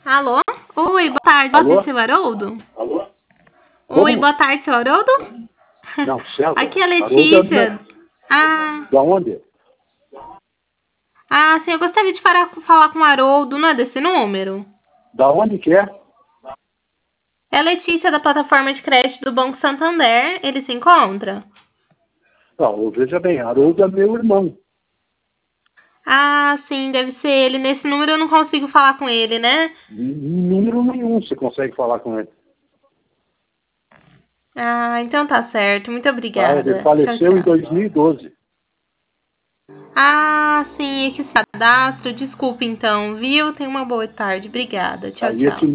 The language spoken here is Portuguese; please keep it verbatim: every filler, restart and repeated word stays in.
Alô? Oi, boa tarde. Pode Alô? ser seu Haroldo? Alô? Oi, Como? boa tarde, seu Haroldo? Não, César. Aqui é a Haroldo é Letícia. da Ah, da onde? ah, sim, eu gostaria de falar, falar com o Haroldo, não é desse número? Da onde que é? É a Letícia da plataforma de crédito do Banco Santander. Ele se encontra? Não, veja bem, Haroldo é meu irmão. Ah, sim, deve ser ele. Nesse número eu não consigo falar com ele, né? Em número nenhum você consegue falar com ele. Ah, então tá certo. Muito Tá? Ele obrigada. Tchau, faleceu em tchau. dois mil e doze. Ah, sim, esse cadastro. Desculpa então, viu? Tenha uma boa tarde. Obrigada. Tchau, Aí esse tchau.